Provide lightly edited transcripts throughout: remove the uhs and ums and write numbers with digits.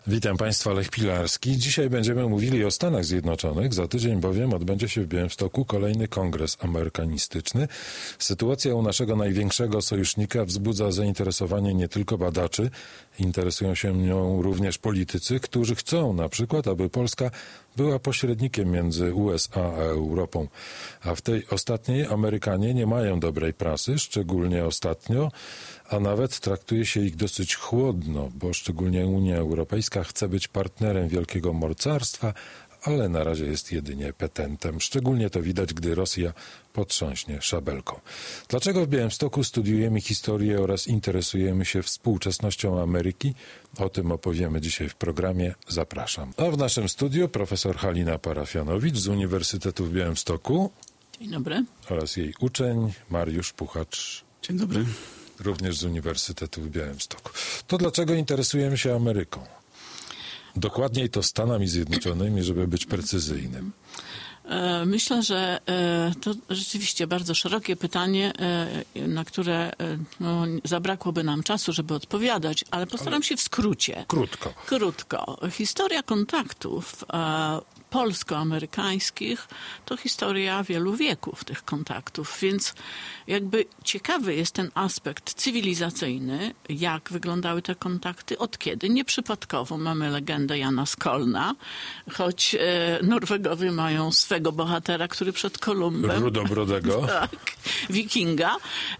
Witam Państwa, Lech Pilarski. Dzisiaj będziemy mówili o Stanach Zjednoczonych. Za tydzień bowiem odbędzie się w Białymstoku kolejny kongres amerykanistyczny. Sytuacja u naszego największego sojusznika wzbudza zainteresowanie nie tylko badaczy. Interesują się nią również politycy, którzy chcą na przykład, aby Polska była pośrednikiem między USA a Europą. A w tej ostatniej Amerykanie nie mają dobrej prasy, szczególnie ostatnio, a nawet traktuje się ich dosyć chłodno, bo szczególnie Unia Europejska chce być partnerem wielkiego mocarstwa, ale na razie jest jedynie petentem. Szczególnie to widać, gdy Rosja potrząśnie szabelką. Dlaczego w Białymstoku studiujemy historię oraz interesujemy się współczesnością Ameryki? O tym opowiemy dzisiaj w programie. Zapraszam. A w naszym studiu profesor Halina Parafianowicz z Uniwersytetu w Białymstoku. Dzień dobry. Oraz jej uczeń Mariusz Puchacz. Dzień dobry. Również z Uniwersytetu w Białymstoku. To dlaczego interesujemy się Ameryką? Dokładniej to Stanami Zjednoczonymi, żeby być precyzyjnym. Myślę, że to rzeczywiście bardzo szerokie pytanie, na które zabrakłoby nam czasu, żeby odpowiadać, ale postaram się w skrócie. Krótko. Historia kontaktów polsko-amerykańskich to historia wielu wieków tych kontaktów, więc jakby ciekawy jest ten aspekt cywilizacyjny, jak wyglądały te kontakty, od kiedy. Nieprzypadkowo mamy legendę Jana Skolna, choć Norwegowie mają swego bohatera, który przed Kolumbem... Rudobrodego. Tak, wikinga.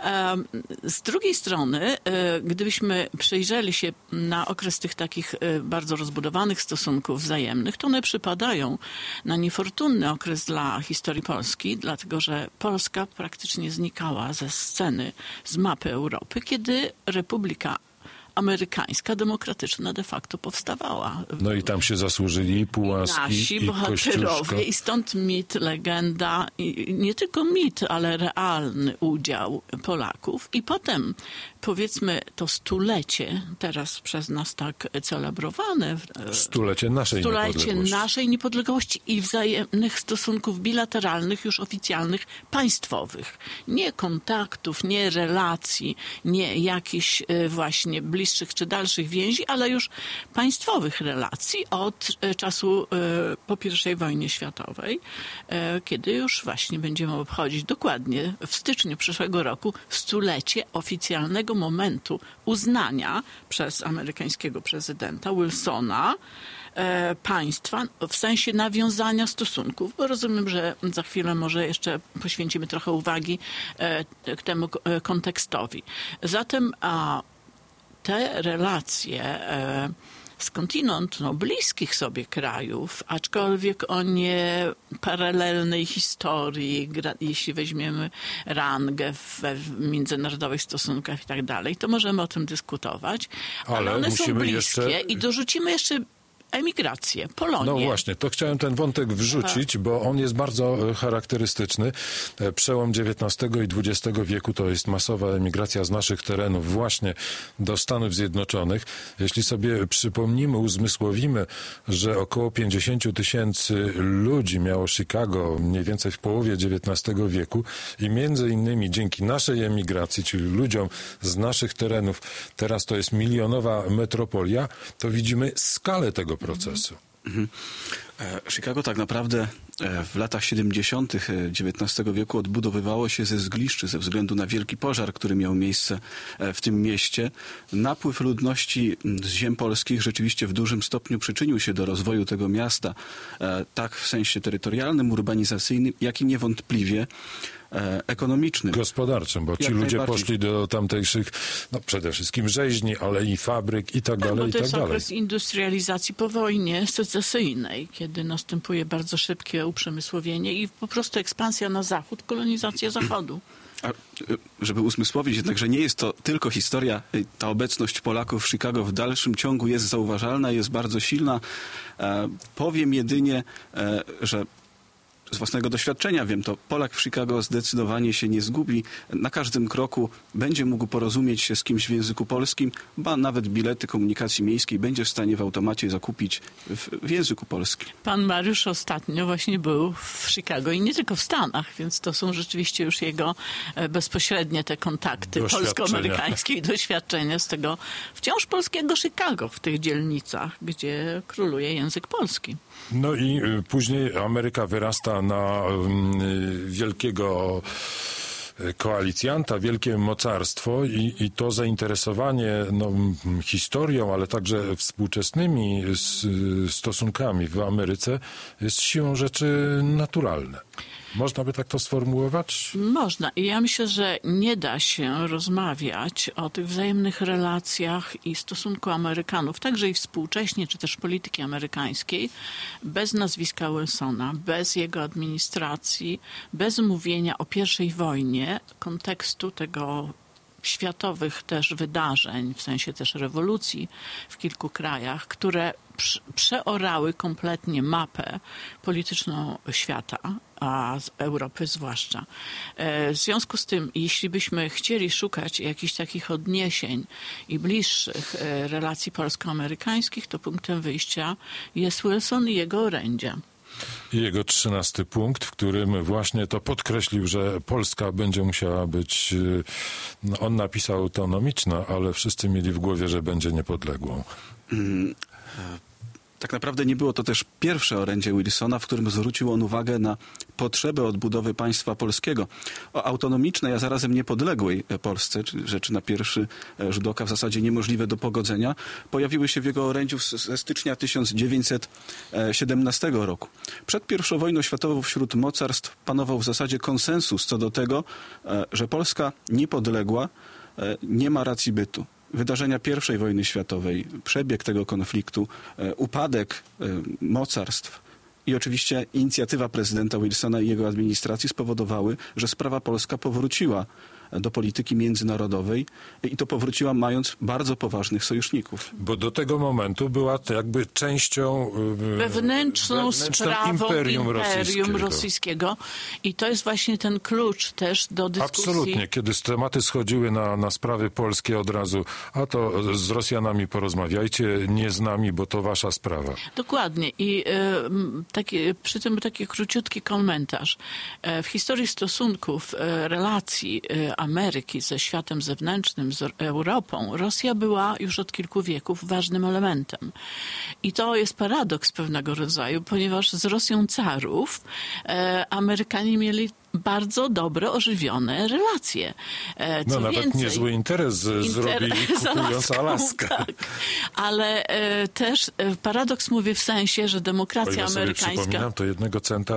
Z drugiej strony, gdybyśmy przyjrzeli się na okres tych takich bardzo rozbudowanych stosunków wzajemnych, to one przypadają na niefortunny okres dla historii Polski, dlatego że Polska praktycznie znikała ze sceny, z mapy Europy, kiedy Republika Amerykańska, demokratyczna de facto powstawała. No i tam się zasłużyli i Pułaski, nasi bohaterowie i stąd mit, legenda, i nie tylko mit, ale realny udział Polaków. I potem, powiedzmy, to stulecie, teraz przez nas tak celebrowane. Stulecie naszej niepodległości i wzajemnych stosunków bilateralnych, już oficjalnych, państwowych. Nie kontaktów, nie relacji, nie jakichś właśnie bliższych czy dalszych więzi, ale już państwowych relacji od czasu po I wojnie światowej, kiedy już właśnie będziemy obchodzić dokładnie w styczniu przyszłego roku stulecie oficjalnego momentu uznania przez amerykańskiego prezydenta Wilsona państwa w sensie nawiązania stosunków, bo rozumiem, że za chwilę może jeszcze poświęcimy trochę uwagi temu kontekstowi. Zatem te relacje skądinąd bliskich sobie krajów, aczkolwiek o nie paralelnej historii, jeśli weźmiemy rangę w międzynarodowych stosunkach i tak dalej, to możemy o tym dyskutować, ale one są bliskie i dorzucimy jeszcze emigrację, Polonię. No właśnie, to chciałem ten wątek wrzucić, bo on jest bardzo charakterystyczny. Przełom XIX i XX wieku to jest masowa emigracja z naszych terenów właśnie do Stanów Zjednoczonych. Jeśli sobie przypomnimy, uzmysłowimy, że około 50 000 ludzi miało Chicago mniej więcej w połowie XIX wieku i między innymi dzięki naszej emigracji, czyli ludziom z naszych terenów, teraz to jest milionowa metropolia, to widzimy skalę tego procesu. Chicago tak naprawdę w latach 70. XIX wieku odbudowywało się ze zgliszczy ze względu na wielki pożar, który miał miejsce w tym mieście. Napływ ludności z ziem polskich rzeczywiście w dużym stopniu przyczynił się do rozwoju tego miasta, tak w sensie terytorialnym, urbanizacyjnym, jak i niewątpliwie ekonomicznym. Gospodarczym, bo ci ludzie poszli do tamtejszych, przede wszystkim rzeźni, ale i fabryk i tak dalej, i tak dalej. To jest okres industrializacji po wojnie secesyjnej, kiedy następuje bardzo szybkie uprzemysłowienie i po prostu ekspansja na zachód, kolonizacja zachodu. A żeby uzmysłowić jednak, że nie jest to tylko historia, ta obecność Polaków w Chicago w dalszym ciągu jest zauważalna, jest bardzo silna. Powiem jedynie, że z własnego doświadczenia wiem, to Polak w Chicago zdecydowanie się nie zgubi. Na każdym kroku będzie mógł porozumieć się z kimś w języku polskim, ba nawet bilety komunikacji miejskiej będzie w stanie w automacie zakupić w języku polskim. Pan Mariusz ostatnio właśnie był w Chicago i nie tylko w Stanach, więc to są rzeczywiście już jego bezpośrednie te kontakty polsko-amerykańskie i doświadczenia z tego wciąż polskiego Chicago w tych dzielnicach, gdzie króluje język polski. No i później Ameryka wyrasta na wielkiego koalicjanta, wielkie mocarstwo i to zainteresowanie historią, ale także współczesnymi stosunkami w Ameryce jest siłą rzeczy naturalne. Można by tak to sformułować? Można. I ja myślę, że nie da się rozmawiać o tych wzajemnych relacjach i stosunku Amerykanów, także i współcześnie, czy też polityki amerykańskiej, bez nazwiska Wilsona, bez jego administracji, bez mówienia o I wojnie, kontekstu tego światowych też wydarzeń, w sensie też rewolucji w kilku krajach, które przeorały kompletnie mapę polityczną świata, a z Europy zwłaszcza. W związku z tym, jeśli byśmy chcieli szukać jakichś takich odniesień i bliższych relacji polsko-amerykańskich, to punktem wyjścia jest Wilson i jego orędzia. I jego 13 punkt, w którym właśnie to podkreślił, że Polska będzie musiała być, on napisał autonomiczna, ale wszyscy mieli w głowie, że będzie niepodległą. Tak naprawdę nie było to też pierwsze orędzie Wilsona, w którym zwrócił on uwagę na potrzebę odbudowy państwa polskiego. O autonomicznej, a zarazem niepodległej Polsce, rzeczy na pierwszy rzut oka w zasadzie niemożliwe do pogodzenia, pojawiły się w jego orędziu ze stycznia 1917 roku. Przed I wojną światową wśród mocarstw panował w zasadzie konsensus co do tego, że Polska niepodległa nie ma racji bytu. Wydarzenia I wojny światowej, przebieg tego konfliktu, upadek mocarstw i oczywiście inicjatywa prezydenta Wilsona i jego administracji spowodowały, że sprawa polska powróciła do polityki międzynarodowej i to powróciła mając bardzo poważnych sojuszników. Bo do tego momentu była to jakby częścią wewnętrzną sprawą imperium rosyjskiego. I to jest właśnie ten klucz też do dyskusji. Absolutnie. Kiedy tematy schodziły na sprawy polskie od razu, a to z Rosjanami porozmawiajcie, nie z nami, bo to wasza sprawa. Dokładnie. I przy tym taki króciutki komentarz. W historii stosunków, relacji Ameryki ze światem zewnętrznym, z Europą, Rosja była już od kilku wieków ważnym elementem. I to jest paradoks pewnego rodzaju, ponieważ z Rosją carów Amerykanie mieli bardzo dobre, ożywione relacje. No nawet więcej, niezły interes zrobili, kupując Alaskę. Tak. Ale też paradoks mówię w sensie, że demokracja amerykańska... Sobie przypominam, to 1 centa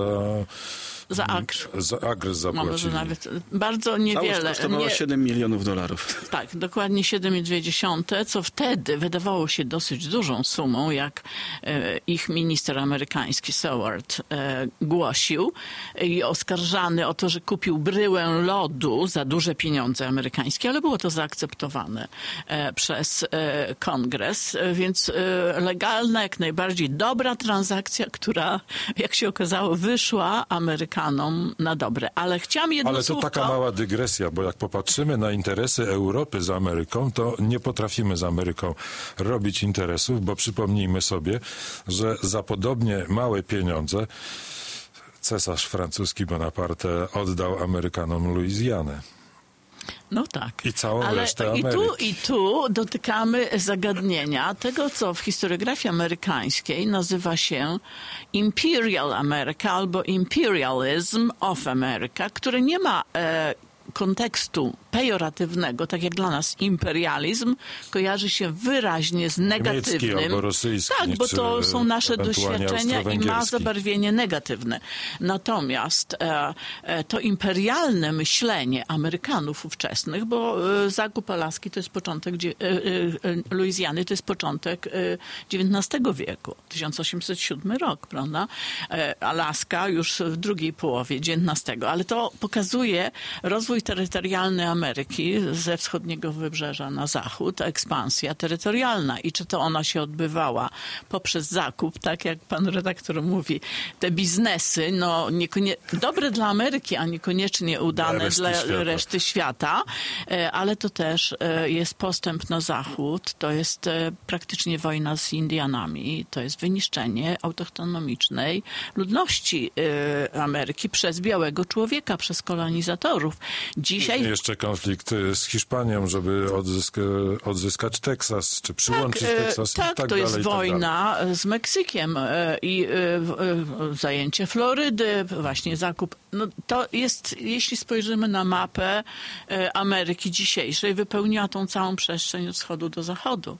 za agr zapłacili. Może nawet bardzo niewiele. Całość kosztowało $7 milionów. Tak, dokładnie 7,2, co wtedy wydawało się dosyć dużą sumą, jak ich minister amerykański Seward głosił i oskarżany o to, że kupił bryłę lodu za duże pieniądze amerykańskie, ale było to zaakceptowane przez kongres, więc legalna, jak najbardziej dobra transakcja, która, jak się okazało, wyszła Amerykanom na dobre. Ale chciałam jedno Ale to słówko... taka mała dygresja, bo jak popatrzymy na interesy Europy z Ameryką, to nie potrafimy z Ameryką robić interesów, bo przypomnijmy sobie, że za podobnie małe pieniądze cesarz francuski Bonaparte oddał Amerykanom Luizjanę. No tak. I całą resztę Ameryki. I tu dotykamy zagadnienia tego, co w historiografii amerykańskiej nazywa się Imperial America albo Imperialism of America, które nie ma kontekstu pejoratywnego, tak jak dla nas imperializm, kojarzy się wyraźnie z negatywnym. Niemiecki albo rosyjski. Tak, bo to są nasze doświadczenia i ma zabarwienie negatywne. Natomiast to imperialne myślenie Amerykanów ówczesnych, bo zakup Alaski to jest początek, Luizjany to jest początek XIX wieku, 1807 rok, prawda? Alaska już w drugiej połowie XIX, ale to pokazuje rozwój terytorialny Ameryki Ameryki ze wschodniego wybrzeża na zachód, ekspansja terytorialna. I czy to ona się odbywała poprzez zakup, tak jak pan redaktor mówi, te biznesy, no dobre dla Ameryki, a niekoniecznie udane dla reszty świata, ale to też jest postęp na zachód, to jest praktycznie wojna z Indianami, to jest wyniszczenie autochtonomicznej ludności Ameryki przez białego człowieka, przez kolonizatorów. Dzisiaj... Jeszcze konflikt z Hiszpanią, żeby odzyskać Teksas, czy przyłączyć Teksas i tak to dalej. jest wojna z Meksykiem i zajęcie Florydy, właśnie zakup. No to jest, jeśli spojrzymy na mapę Ameryki dzisiejszej, wypełniła tą całą przestrzeń od wschodu do zachodu.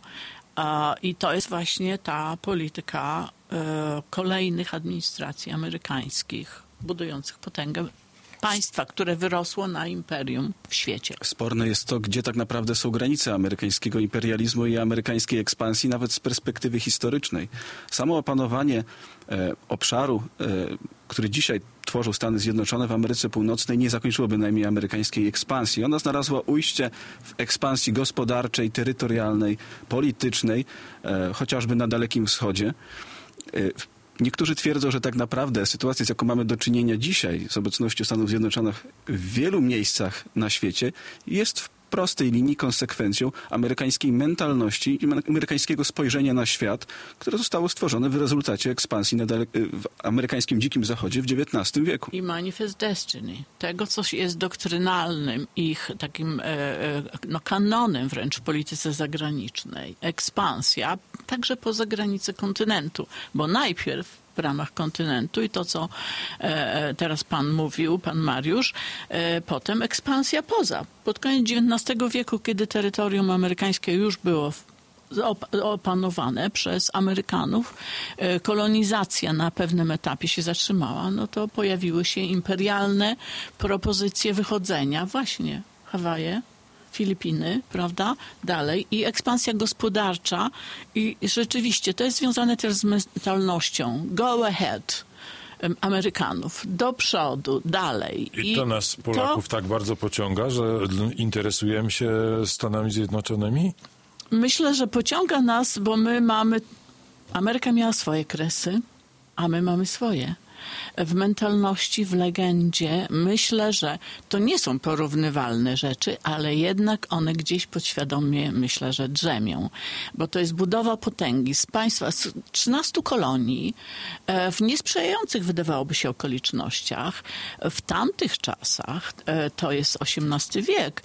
I to jest właśnie ta polityka kolejnych administracji amerykańskich, budujących potęgę państwa, które wyrosło na imperium w świecie. Sporne jest to, gdzie tak naprawdę są granice amerykańskiego imperializmu i amerykańskiej ekspansji, nawet z perspektywy historycznej. Samo opanowanie obszaru, który dzisiaj tworzą Stany Zjednoczone w Ameryce Północnej, nie zakończyło bynajmniej amerykańskiej ekspansji. Ona znalazła ujście w ekspansji gospodarczej, terytorialnej, politycznej, chociażby na Dalekim Wschodzie. Niektórzy twierdzą, że tak naprawdę sytuacja, z jaką mamy do czynienia dzisiaj z obecnością Stanów Zjednoczonych w wielu miejscach na świecie, jest w prostej linii konsekwencją amerykańskiej mentalności i amerykańskiego spojrzenia na świat, które zostało stworzone w rezultacie ekspansji w amerykańskim Dzikim Zachodzie w XIX wieku. I Manifest Destiny. Tego, co jest doktrynalnym ich takim kanonem wręcz w polityce zagranicznej. Ekspansja także poza granice kontynentu, bo najpierw w ramach kontynentu i to, co teraz pan mówił, pan Mariusz, potem ekspansja poza. Pod koniec XIX wieku, kiedy terytorium amerykańskie już było opanowane przez Amerykanów, kolonizacja na pewnym etapie się zatrzymała, no to pojawiły się imperialne propozycje wychodzenia, właśnie Hawaje, Filipiny, prawda? Dalej. I ekspansja gospodarcza. I rzeczywiście to jest związane też z mentalnością. Go ahead. Amerykanów. Do przodu. Dalej. I to nas, Polaków, tak bardzo pociąga, że interesujemy się Stanami Zjednoczonymi? Myślę, że pociąga nas, bo my mamy... Ameryka miała swoje kresy, a my mamy swoje. W mentalności, w legendzie. Myślę, że to nie są porównywalne rzeczy, ale jednak one gdzieś podświadomie, myślę, że drzemią. Bo to jest budowa potęgi z państwa, z 13 kolonii, w niesprzyjających, wydawałoby się, okolicznościach. W tamtych czasach, to jest XVIII wiek,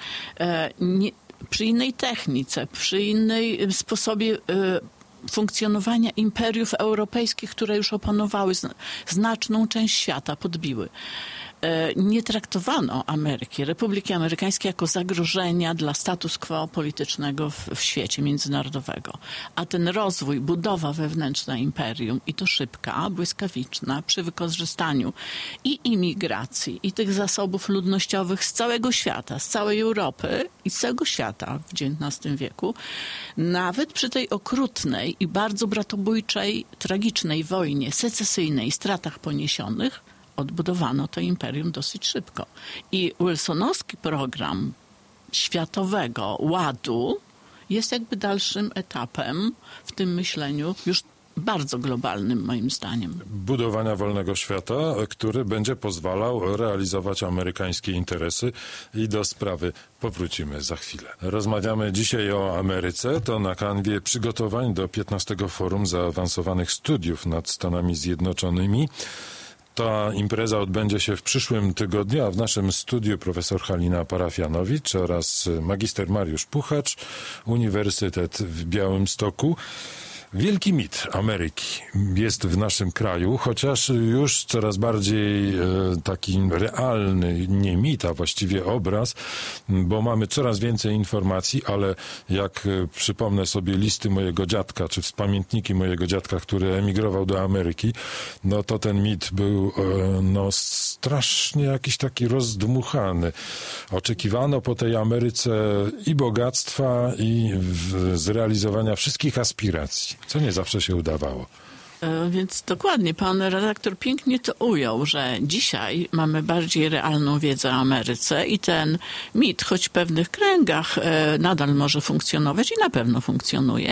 przy innej technice, przy innej sposobie funkcjonowania imperiów europejskich, które już opanowały znaczną część świata, podbiły. Nie traktowano Ameryki, Republiki Amerykańskiej jako zagrożenia dla status quo politycznego w świecie międzynarodowego. A ten rozwój, budowa wewnętrzna imperium i to szybka, błyskawiczna, przy wykorzystaniu i imigracji, i tych zasobów ludnościowych z całego świata, z całej Europy i z całego świata w XIX wieku, nawet przy tej okrutnej i bardzo bratobójczej, tragicznej wojnie secesyjnej, stratach poniesionych, odbudowano to imperium dosyć szybko. I wilsonowski program światowego ładu jest jakby dalszym etapem w tym myśleniu, już bardzo globalnym moim zdaniem. Budowania wolnego świata, który będzie pozwalał realizować amerykańskie interesy i do sprawy powrócimy za chwilę. Rozmawiamy dzisiaj o Ameryce, to na kanwie przygotowań do 15. Forum Zaawansowanych Studiów nad Stanami Zjednoczonymi. Ta impreza odbędzie się w przyszłym tygodniu, a w naszym studiu profesor Halina Parafianowicz oraz magister Mariusz Puchacz, Uniwersytet w Białymstoku. Wielki mit Ameryki jest w naszym kraju, chociaż już coraz bardziej taki realny, nie mit, a właściwie obraz, bo mamy coraz więcej informacji, ale jak przypomnę sobie listy mojego dziadka, czy pamiętniki mojego dziadka, który emigrował do Ameryki, no to ten mit był strasznie jakiś taki rozdmuchany. Oczekiwano po tej Ameryce i bogactwa, i zrealizowania wszystkich aspiracji, co nie zawsze się udawało. Więc dokładnie, pan redaktor pięknie to ujął, że dzisiaj mamy bardziej realną wiedzę o Ameryce i ten mit, choć w pewnych kręgach nadal może funkcjonować i na pewno funkcjonuje,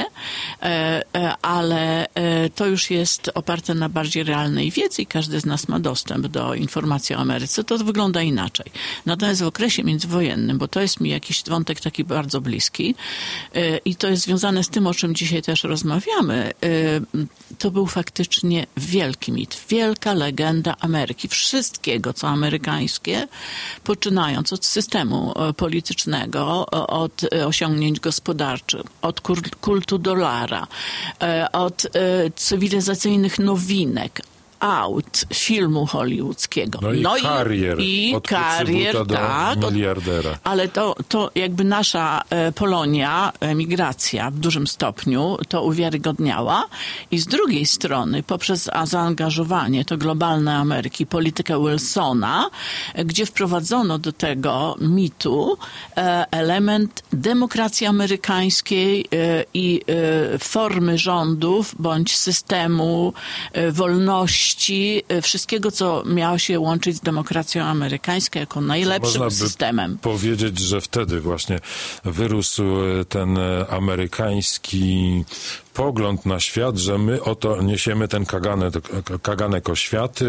ale to już jest oparte na bardziej realnej wiedzy i każdy z nas ma dostęp do informacji o Ameryce. To wygląda inaczej. Natomiast w okresie międzywojennym, bo to jest mi jakiś wątek taki bardzo bliski i to jest związane z tym, o czym dzisiaj też rozmawiamy, to był faktycznie wielki mit, wielka legenda Ameryki, wszystkiego, co amerykańskie, poczynając od systemu politycznego, od osiągnięć gospodarczych, od kultu dolara, od cywilizacyjnych nowinek, aut, filmu hollywoodzkiego. No i karier. Od karier, do miliardera. Ale to jakby nasza Polonia, emigracja w dużym stopniu to uwiarygodniała i z drugiej strony poprzez zaangażowanie to globalnej Ameryki, politykę Wilsona, gdzie wprowadzono do tego mitu element demokracji amerykańskiej i formy rządów bądź systemu wolności, wszystkiego, co miało się łączyć z demokracją amerykańską jako najlepszym systemem. Można by powiedzieć, że wtedy właśnie wyrósł ten amerykański pogląd na świat, że my oto niesiemy ten kaganek o świat,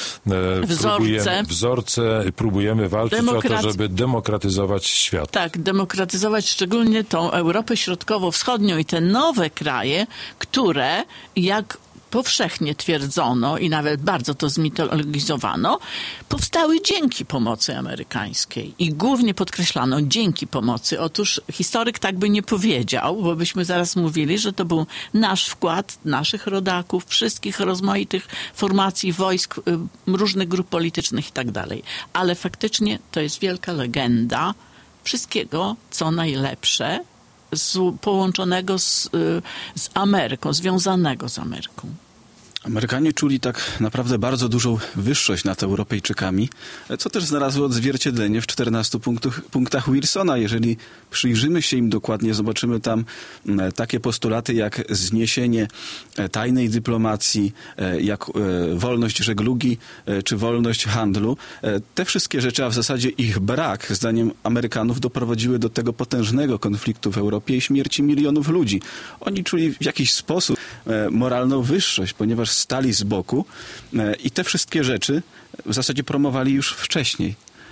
próbujemy walczyć o to, żeby demokratyzować świat. Tak, demokratyzować szczególnie tą Europę Środkowo-Wschodnią i te nowe kraje, które jak powszechnie twierdzono i nawet bardzo to zmitologizowano, powstały dzięki pomocy amerykańskiej. I głównie podkreślano dzięki pomocy. Otóż historyk tak by nie powiedział, bo byśmy zaraz mówili, że to był nasz wkład, naszych rodaków, wszystkich rozmaitych formacji, wojsk, różnych grup politycznych i tak dalej. Ale faktycznie to jest wielka legenda wszystkiego, co najlepsze, połączonego z Ameryką, związanego z Ameryką. Amerykanie czuli tak naprawdę bardzo dużą wyższość nad Europejczykami, co też znalazło odzwierciedlenie w 14 punktach Wilsona. Jeżeli przyjrzymy się im dokładnie, zobaczymy tam takie postulaty jak zniesienie tajnej dyplomacji, jak wolność żeglugi czy wolność handlu. Te wszystkie rzeczy, a w zasadzie ich brak, zdaniem Amerykanów, doprowadziły do tego potężnego konfliktu w Europie i śmierci milionów ludzi. Oni czuli w jakiś sposób moralną wyższość, ponieważ stali z boku i te wszystkie rzeczy w zasadzie promowali już wcześniej.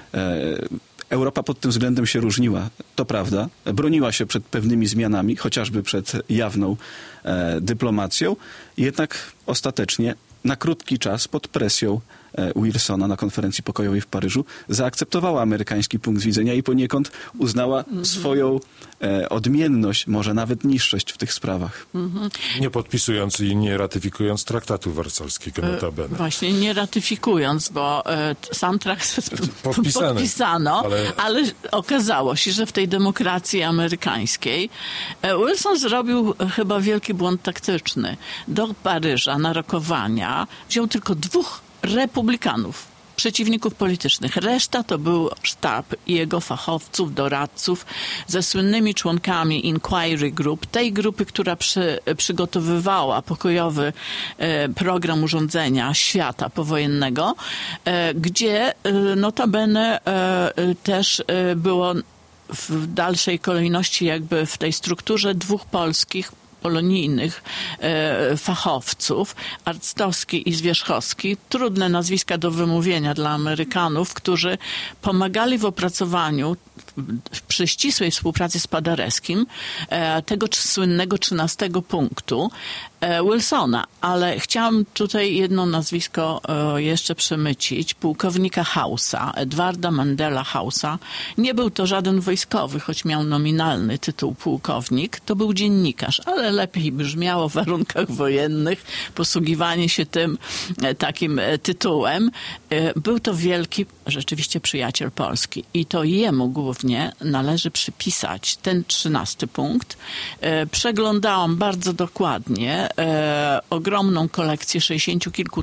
Europa pod tym względem się różniła, to prawda. Broniła się przed pewnymi zmianami, chociażby przed jawną dyplomacją, jednak ostatecznie na krótki czas pod presją Wilsona na konferencji pokojowej w Paryżu zaakceptowała amerykański punkt widzenia i poniekąd uznała swoją odmienność, może nawet niższość w tych sprawach. Nie podpisując i nie ratyfikując traktatu wersalskiego notabene. Właśnie nie ratyfikując, bo sam traktat podpisano, ale okazało się, że w tej demokracji amerykańskiej Wilson zrobił chyba wielki błąd taktyczny. Do Paryża na rokowania wziął tylko 2 republikanów, przeciwników politycznych. Reszta to był sztab i jego fachowców, doradców ze słynnymi członkami Inquiry Group, tej grupy, która przygotowywała pokojowy program urządzenia świata powojennego, gdzie notabene też było w dalszej kolejności jakby w tej strukturze 2 polskich polonijnych fachowców, Arctowski i Zwierzchowski, trudne nazwiska do wymówienia dla Amerykanów, którzy pomagali w opracowaniu przy ścisłej współpracy z Paderewskim tego słynnego 13 punktu Wilsona, ale chciałam tutaj jedno nazwisko jeszcze przemycić, pułkownika House'a, Edwarda Mandela House'a. Nie był to żaden wojskowy, choć miał nominalny tytuł pułkownik, to był dziennikarz, ale lepiej brzmiało w warunkach wojennych posługiwanie się tym takim tytułem. Był to wielki rzeczywiście przyjaciel Polski i to jemu głównie należy przypisać ten 13 punkt. Przeglądałam bardzo dokładnie ogromną kolekcję 60 kilku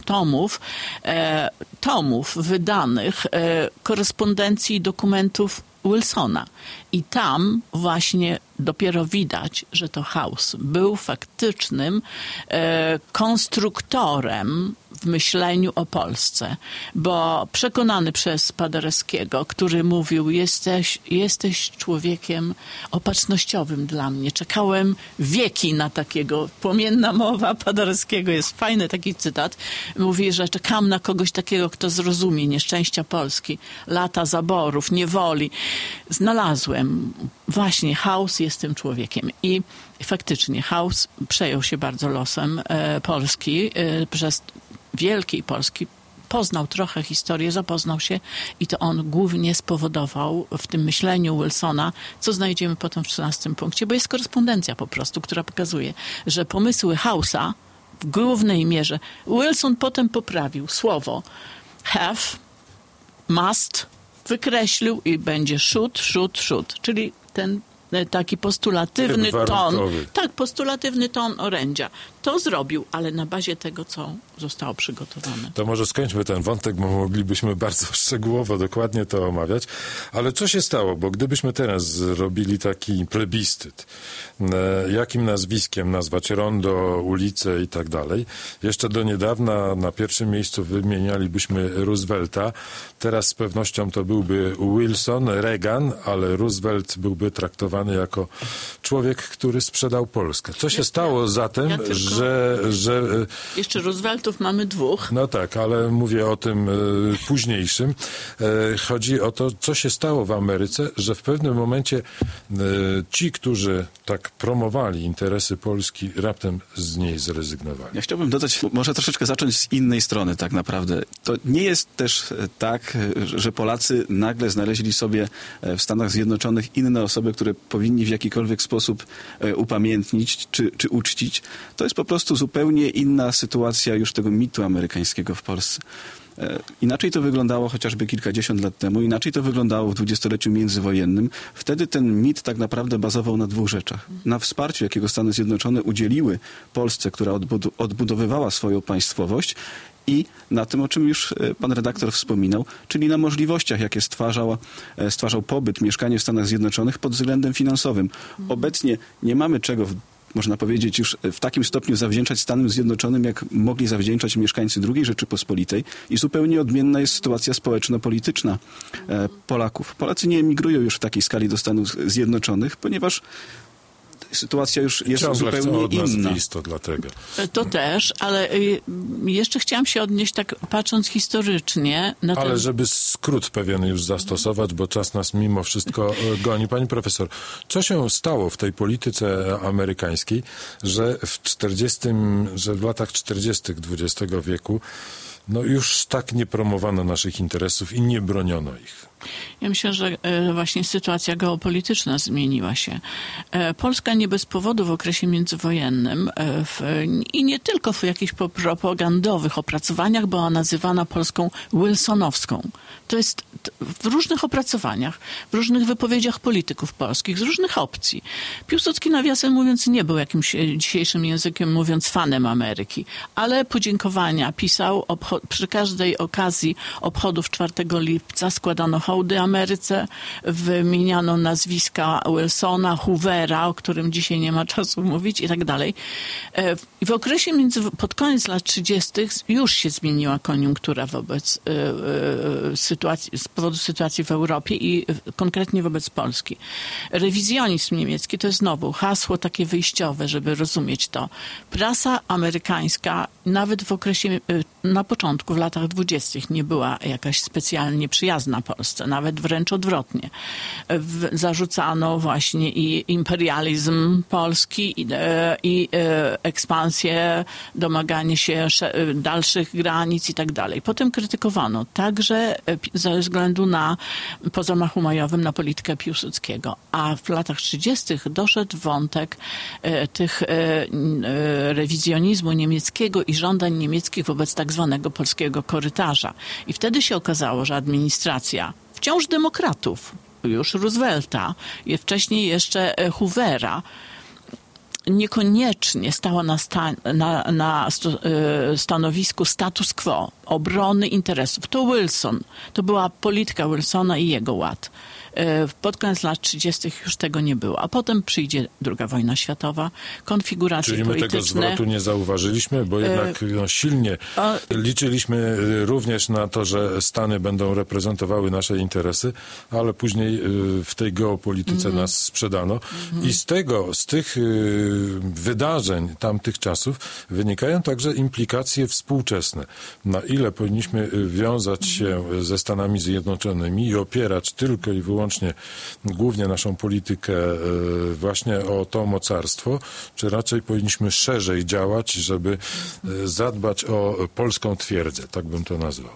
tomów wydanych korespondencji i dokumentów Wilsona. I tam właśnie dopiero widać, że to House był faktycznym konstruktorem w myśleniu o Polsce, bo przekonany przez Paderewskiego, który mówił, jesteś człowiekiem opatrznościowym dla mnie. Czekałem wieki na takiego, płomienna mowa Paderewskiego, jest fajny taki cytat, mówi, że czekam na kogoś takiego, kto zrozumie nieszczęścia Polski, lata zaborów, niewoli. Znalazłem właśnie House jest tym człowiekiem i faktycznie House przejął się bardzo losem Polski przez wielkiej Polski, poznał trochę historię, zapoznał się i to on głównie spowodował w tym myśleniu Wilsona, co znajdziemy potem w 13 punkcie, bo jest korespondencja po prostu, która pokazuje, że pomysły House'a w głównej mierze Wilson potem poprawił słowo have, must, wykreślił i będzie should, czyli ten taki postulatywny ton. Tak, postulatywny ton orędzia. To zrobił, ale na bazie tego, co zostało przygotowane. To może skończmy ten wątek, bo moglibyśmy bardzo szczegółowo, dokładnie to omawiać. Ale co się stało? Bo gdybyśmy teraz zrobili taki plebiscyt, jakim nazwiskiem nazwać rondo, ulicę i tak dalej. Jeszcze do niedawna na pierwszym miejscu wymienialibyśmy Roosevelta. Teraz z pewnością to byłby Wilson, Reagan, ale Roosevelt byłby traktowany jako człowiek, który sprzedał Polskę. Co się stało zatem, że... Jeszcze Rooseveltów mamy 2. No tak, ale mówię o tym późniejszym. Chodzi o to, co się stało w Ameryce, że w pewnym momencie ci, którzy tak promowali interesy Polski, raptem z niej zrezygnowali. Ja chciałbym dodać, może troszeczkę zacząć z innej strony tak naprawdę. To nie jest też tak, że Polacy nagle znaleźli sobie w Stanach Zjednoczonych inne osoby, które powinni w jakikolwiek sposób upamiętnić czy uczcić. To jest po prostu zupełnie inna sytuacja już tego mitu amerykańskiego w Polsce. Inaczej to wyglądało chociażby kilkadziesiąt lat temu, inaczej to wyglądało w dwudziestoleciu międzywojennym. Wtedy ten mit tak naprawdę bazował na 2 rzeczach. Na wsparciu, jakiego Stany Zjednoczone udzieliły Polsce, która odbudowywała swoją państwowość, i na tym, o czym już pan redaktor wspominał, czyli na możliwościach, jakie stwarzał pobyt, mieszkanie w Stanach Zjednoczonych pod względem finansowym. Obecnie nie mamy czego, można powiedzieć, już w takim stopniu zawdzięczać Stanom Zjednoczonym, jak mogli zawdzięczać mieszkańcy II Rzeczypospolitej i zupełnie odmienna jest sytuacja społeczno-polityczna Polaków. Polacy nie emigrują już w takiej skali do Stanów Zjednoczonych, ponieważ sytuacja już jest zupełnie inna. To dlatego. To też, ale jeszcze chciałam się odnieść tak patrząc historycznie. Ale żeby skrót pewien już zastosować, bo czas nas mimo wszystko goni. Pani profesor, co się stało w tej polityce amerykańskiej, że w latach 40. XX wieku już tak nie promowano naszych interesów i nie broniono ich? Ja myślę, że właśnie sytuacja geopolityczna zmieniła się. Polska nie bez powodu w okresie międzywojennym i nie tylko w jakichś propagandowych opracowaniach była nazywana Polską wilsonowską. To jest w różnych opracowaniach, w różnych wypowiedziach polityków polskich, z różnych opcji. Piłsudski, nawiasem mówiąc, nie był jakimś dzisiejszym językiem mówiąc fanem Ameryki, ale podziękowania pisał przy każdej okazji obchodów 4 lipca składano hołdy Ameryce, wymieniano nazwiska Wilsona, Hoovera, o którym dzisiaj nie ma czasu mówić i tak dalej. W okresie pod koniec lat 30. już się zmieniła koniunktura wobec sytuacji, z powodu sytuacji w Europie i konkretnie wobec Polski. Rewizjonizm niemiecki to jest znowu hasło takie wyjściowe, żeby rozumieć to. Prasa amerykańska nawet w okresie, na początku, w latach 20. nie była jakaś specjalnie przyjazna Polsce, nawet wręcz odwrotnie. Zarzucano właśnie i imperializm polski i ekspansję, domaganie się dalszych granic i tak dalej. Potem krytykowano także ze względu na, po zamachu majowym, na politykę Piłsudskiego. A w latach 30. doszedł wątek tych rewizjonizmu niemieckiego i żądań niemieckich wobec tak zwanego polskiego korytarza. I wtedy się okazało, że administracja wciąż demokratów, już Roosevelta, wcześniej jeszcze Hoovera, niekoniecznie stała na stanowisku status quo, obrony interesów. To Wilson, to była polityka Wilsona i jego ład. Pod koniec lat 30. już tego nie było. A potem przyjdzie II wojna światowa, konfiguracje Czyli my polityczne. tego zwrotu nie zauważyliśmy, bo jednak silnie liczyliśmy również na to, że Stany będą reprezentowały nasze interesy, ale później w tej geopolityce nas sprzedano. I z tych wydarzeń tamtych czasów wynikają także implikacje współczesne. Na ile powinniśmy wiązać się ze Stanami Zjednoczonymi i opierać tylko i wyłącznie głównie naszą politykę właśnie o to mocarstwo, czy raczej powinniśmy szerzej działać, żeby zadbać o polską twierdzę, tak bym to nazwał.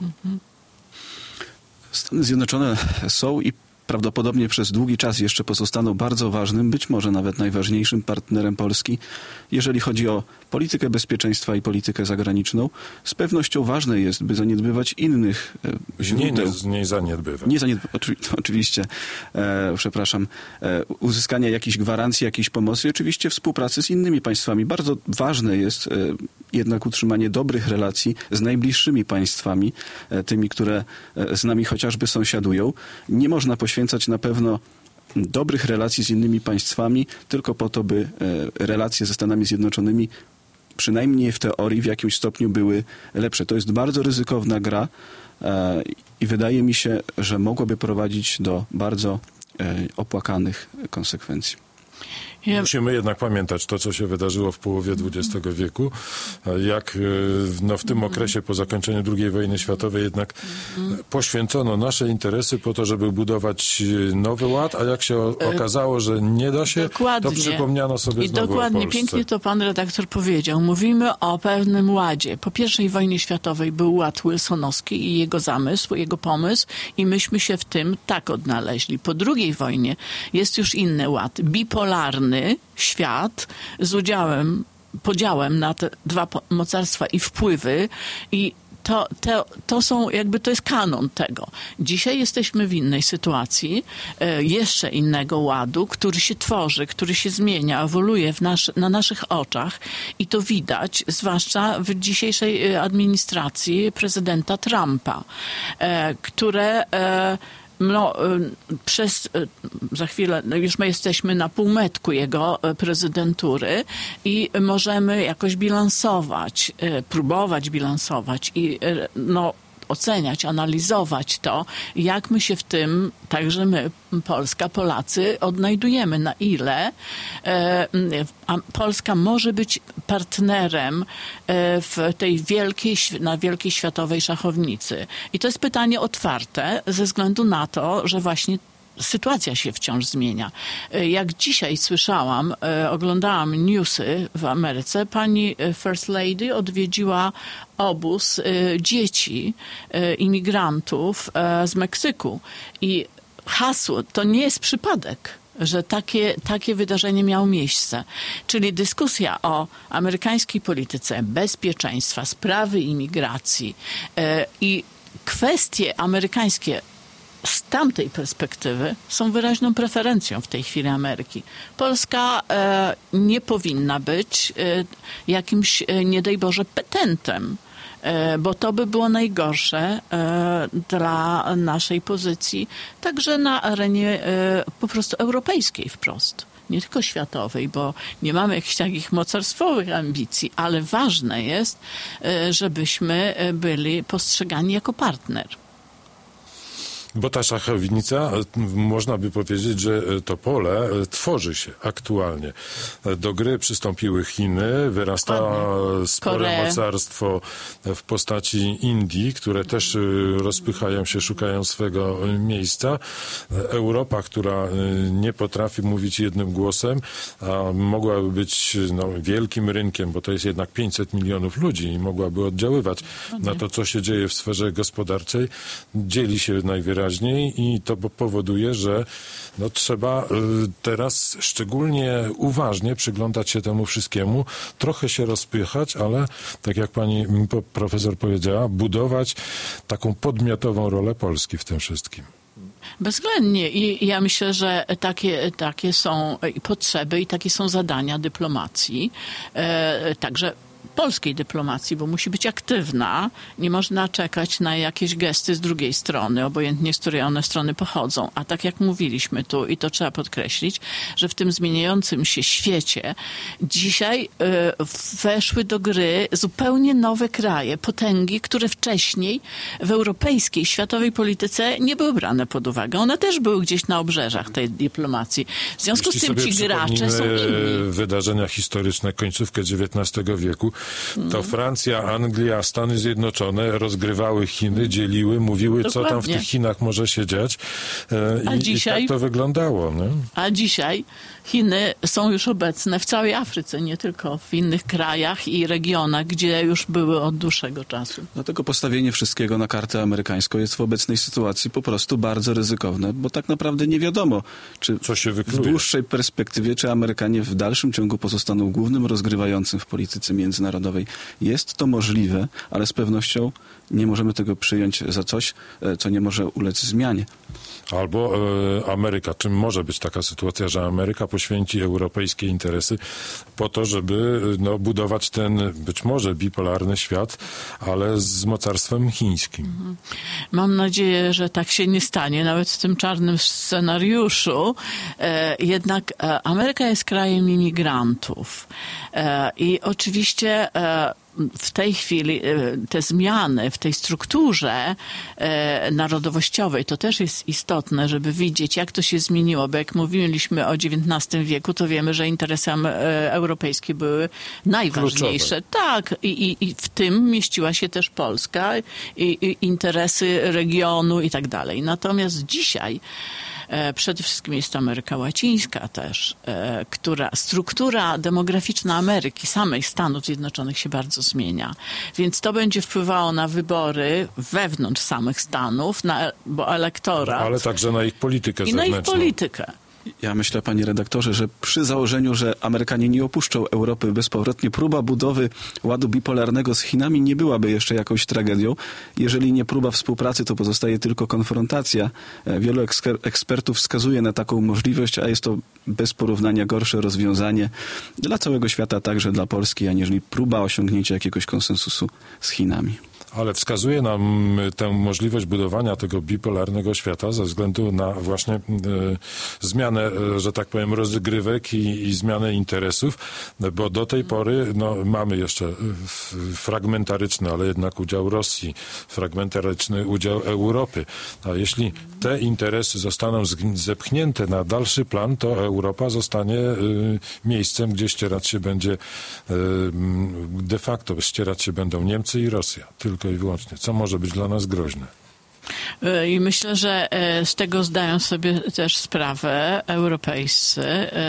Stany Zjednoczone są i prawdopodobnie przez długi czas jeszcze pozostaną bardzo ważnym, być może nawet najważniejszym partnerem Polski, jeżeli chodzi o politykę bezpieczeństwa i politykę zagraniczną. Z pewnością ważne jest, by zaniedbywać innych źródeł. Nie zaniedbywać. Oczywiście, przepraszam, uzyskania jakichś gwarancji, jakiejś pomocy, oczywiście współpracy z innymi państwami. Bardzo ważne jest jednak utrzymanie dobrych relacji z najbliższymi państwami, tymi, które z nami chociażby sąsiadują. Nie można poświęcać na pewno dobrych relacji z innymi państwami tylko po to, by relacje ze Stanami Zjednoczonymi przynajmniej w teorii w jakimś stopniu były lepsze. To jest bardzo ryzykowna gra i wydaje mi się, że mogłaby prowadzić do bardzo opłakanych konsekwencji. Musimy jednak pamiętać to, co się wydarzyło w połowie XX wieku, jak w tym okresie po zakończeniu II wojny światowej jednak poświęcono nasze interesy po to, żeby budować nowy ład, a jak się okazało, że nie da się, to przypomniano sobie znowu o Polsce. Pięknie to pan redaktor powiedział. Mówimy o pewnym ładzie. Po I wojnie światowej był ład wilsonowski i jego zamysł, jego pomysł i myśmy się w tym tak odnaleźli. Po II wojnie jest już inny ład, bipolarny świat z podziałem na te dwa mocarstwa i wpływy i to są to jest kanon tego. Dzisiaj jesteśmy w innej sytuacji, jeszcze innego ładu, który się tworzy, który się zmienia, ewoluuje na naszych oczach i to widać, zwłaszcza w dzisiejszej administracji prezydenta Trumpa, które za chwilę, już my jesteśmy na półmetku jego prezydentury i możemy jakoś bilansować, próbować bilansować i oceniać, analizować to, jak my się w tym, także my, Polska, Polacy, odnajdujemy, na ile Polska może być partnerem w tej wielkiej światowej szachownicy. I to jest pytanie otwarte ze względu na to, że właśnie sytuacja się wciąż zmienia. Jak dzisiaj słyszałam, oglądałam newsy w Ameryce, pani First Lady odwiedziła obóz dzieci imigrantów z Meksyku. I hasło, to nie jest przypadek, że takie wydarzenie miało miejsce. Czyli dyskusja o amerykańskiej polityce bezpieczeństwa, sprawy imigracji i kwestie amerykańskie z tamtej perspektywy są wyraźną preferencją w tej chwili Ameryki. Polska nie powinna być jakimś, nie daj Boże, petentem, bo to by było najgorsze dla naszej pozycji, także na arenie po prostu europejskiej wprost. Nie tylko światowej, bo nie mamy jakichś takich mocarstwowych ambicji, ale ważne jest, żebyśmy byli postrzegani jako partner. Bo ta szachownica, można by powiedzieć, że to pole tworzy się aktualnie. Do gry przystąpiły Chiny, wyrasta spore mocarstwo w postaci Indii, które też rozpychają się, szukają swego miejsca. Europa, która nie potrafi mówić jednym głosem, a mogłaby być wielkim rynkiem, bo to jest jednak 500 milionów ludzi i mogłaby oddziaływać na to, co się dzieje w sferze gospodarczej, dzieli się najwyraźniej i to powoduje, że trzeba teraz szczególnie uważnie przyglądać się temu wszystkiemu, trochę się rozpychać, ale tak jak pani profesor powiedziała, budować taką podmiotową rolę Polski w tym wszystkim. Bezwzględnie. I ja myślę, że takie są potrzeby i takie są zadania dyplomacji, także polskiej dyplomacji, bo musi być aktywna. Nie można czekać na jakieś gesty z drugiej strony, obojętnie z której one strony pochodzą. A tak jak mówiliśmy tu, i to trzeba podkreślić, że w tym zmieniającym się świecie dzisiaj weszły do gry zupełnie nowe kraje, potęgi, które wcześniej w europejskiej, światowej polityce nie były brane pod uwagę. One też były gdzieś na obrzeżach tej dyplomacji. W związku z tym ci gracze są inni. Wydarzenia historyczne końcówkę XIX wieku, to Francja, Anglia, Stany Zjednoczone rozgrywały Chiny, dzieliły, mówiły, co tam w tych Chinach może się dziać. I tak to wyglądało. Nie? A dzisiaj Chiny są już obecne w całej Afryce, nie tylko w innych krajach i regionach, gdzie już były od dłuższego czasu. Dlatego postawienie wszystkiego na kartę amerykańską jest w obecnej sytuacji po prostu bardzo ryzykowne, bo tak naprawdę nie wiadomo, czy co się w dłuższej perspektywie, czy Amerykanie w dalszym ciągu pozostaną głównym rozgrywającym w polityce międzynarodowej. Jest to możliwe, ale z pewnością nie możemy tego przyjąć za coś, co nie może ulec zmianie. Albo Ameryka. Czym może być taka sytuacja, że Ameryka poświęci europejskie interesy po to, żeby budować ten być może bipolarny świat, ale z mocarstwem chińskim. Mam nadzieję, że tak się nie stanie, nawet w tym czarnym scenariuszu. Jednak Ameryka jest krajem imigrantów. I oczywiście w tej chwili te zmiany w tej strukturze narodowościowej, to też jest istotne, żeby widzieć, jak to się zmieniło, bo jak mówiliśmy o XIX wieku, to wiemy, że interesy europejskie były najważniejsze. Kluczowe. Tak, i w tym mieściła się też Polska i interesy regionu i tak dalej. Natomiast dzisiaj przede wszystkim jest to Ameryka Łacińska też, struktura demograficzna Ameryki, samej Stanów Zjednoczonych się bardzo zmienia. Więc to będzie wpływało na wybory wewnątrz samych Stanów, bo elektorat... Ale także na ich politykę zewnętrzną. I na ich politykę. Ja myślę, panie redaktorze, że przy założeniu, że Amerykanie nie opuszczą Europy bezpowrotnie, próba budowy ładu bipolarnego z Chinami nie byłaby jeszcze jakąś tragedią. Jeżeli nie próba współpracy, to pozostaje tylko konfrontacja. Wielu ekspertów wskazuje na taką możliwość, a jest to bez porównania gorsze rozwiązanie dla całego świata, także dla Polski, aniżeli próba osiągnięcia jakiegoś konsensusu z Chinami. Ale wskazuje nam tę możliwość budowania tego bipolarnego świata ze względu na właśnie zmianę, że tak powiem, rozgrywek i zmianę interesów, bo do tej pory mamy jeszcze fragmentaryczny, ale jednak udział Rosji, fragmentaryczny udział Europy. A jeśli te interesy zostaną zepchnięte na dalszy plan, to Europa zostanie miejscem, gdzie ścierać się będzie de facto, ścierać się będą Niemcy i Rosja. Tylko i wyłącznie. Co może być dla nas groźne? I myślę, że z tego zdają sobie też sprawę europejscy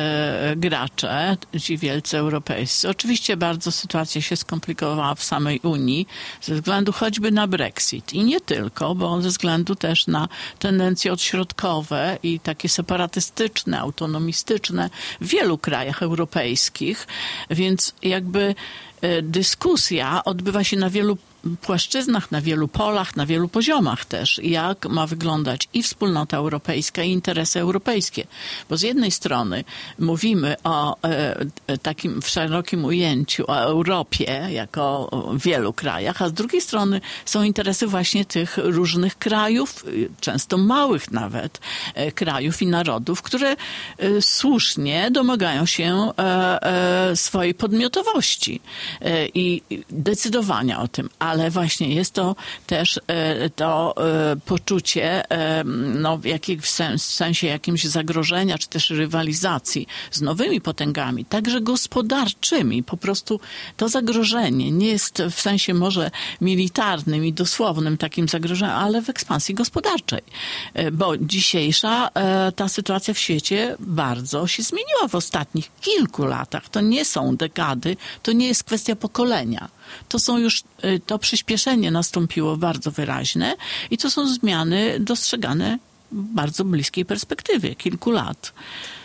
gracze, ci wielcy europejscy. Oczywiście bardzo sytuacja się skomplikowała w samej Unii ze względu choćby na Brexit i nie tylko, bo ze względu też na tendencje odśrodkowe i takie separatystyczne, autonomistyczne w wielu krajach europejskich, więc jakby dyskusja odbywa się na wielu płaszczyznach, na wielu polach, na wielu poziomach też, jak ma wyglądać i wspólnota europejska, i interesy europejskie. Bo z jednej strony mówimy o takim w szerokim ujęciu, o Europie, jako o wielu krajach, a z drugiej strony są interesy właśnie tych różnych krajów, często małych nawet krajów i narodów, które słusznie domagają się swojej podmiotowości i decydowania o tym. Ale właśnie jest to też to poczucie w sensie jakimś zagrożenia, czy też rywalizacji z nowymi potęgami, także gospodarczymi. Po prostu to zagrożenie nie jest w sensie może militarnym i dosłownym takim zagrożeniem, ale w ekspansji gospodarczej. Bo dzisiejsza ta sytuacja w świecie bardzo się zmieniła w ostatnich kilku latach. To nie są dekady, to nie jest kwestia pokolenia. To przyspieszenie nastąpiło bardzo wyraźne i to są zmiany dostrzegane w bardzo bliskiej perspektywie, kilku lat.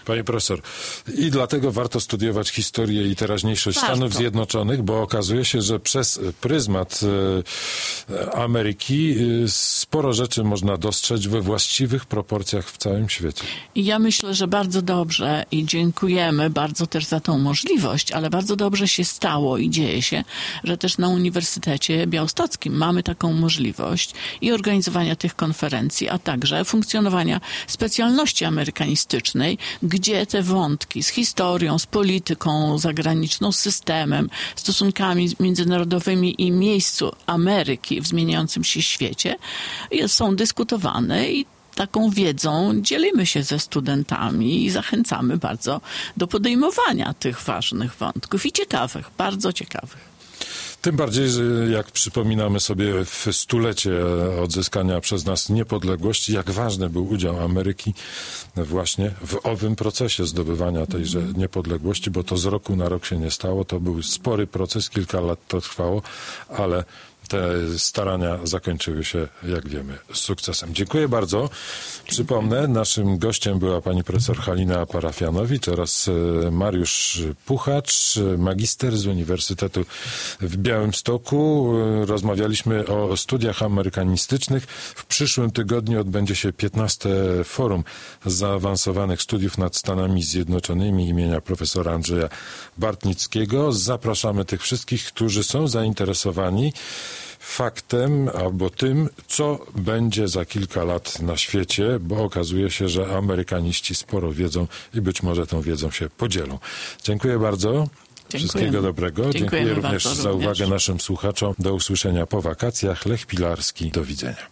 Panie profesor, i dlatego warto studiować historię i teraźniejszość Stanów Zjednoczonych, bo okazuje się, że przez pryzmat Ameryki sporo rzeczy można dostrzec we właściwych proporcjach w całym świecie. I ja myślę, że bardzo dobrze i dziękujemy bardzo też za tą możliwość, ale bardzo dobrze się stało i dzieje się, że też na Uniwersytecie Białostockim mamy taką możliwość i organizowania tych konferencji, a także funkcjonowania specjalności amerykanistycznej, gdzie te wątki z historią, z polityką zagraniczną, z systemem, stosunkami międzynarodowymi i miejscu Ameryki w zmieniającym się świecie są dyskutowane i taką wiedzą dzielimy się ze studentami i zachęcamy bardzo do podejmowania tych ważnych wątków i ciekawych, bardzo ciekawych. Tym bardziej, że jak przypominamy sobie w stulecie odzyskania przez nas niepodległości, jak ważny był udział Ameryki właśnie w owym procesie zdobywania tejże niepodległości, bo to z roku na rok się nie stało. To był spory proces, kilka lat to trwało, ale te starania zakończyły się, jak wiemy, sukcesem. Dziękuję bardzo. Przypomnę, naszym gościem była pani profesor Halina Parafianowicz oraz Mariusz Puchacz, magister z Uniwersytetu w Białymstoku. Rozmawialiśmy o studiach amerykanistycznych. W przyszłym tygodniu odbędzie się 15. Forum Zaawansowanych Studiów nad Stanami Zjednoczonymi imienia profesora Andrzeja Bartnickiego. Zapraszamy tych wszystkich, którzy są zainteresowani faktem albo tym, co będzie za kilka lat na świecie, bo okazuje się, że Amerykaniści sporo wiedzą i być może tą wiedzą się podzielą. Dziękuję bardzo. Wszystkiego dobrego. Dziękuję również za uwagę naszym słuchaczom. Do usłyszenia po wakacjach. Lech Pilarski. Do widzenia.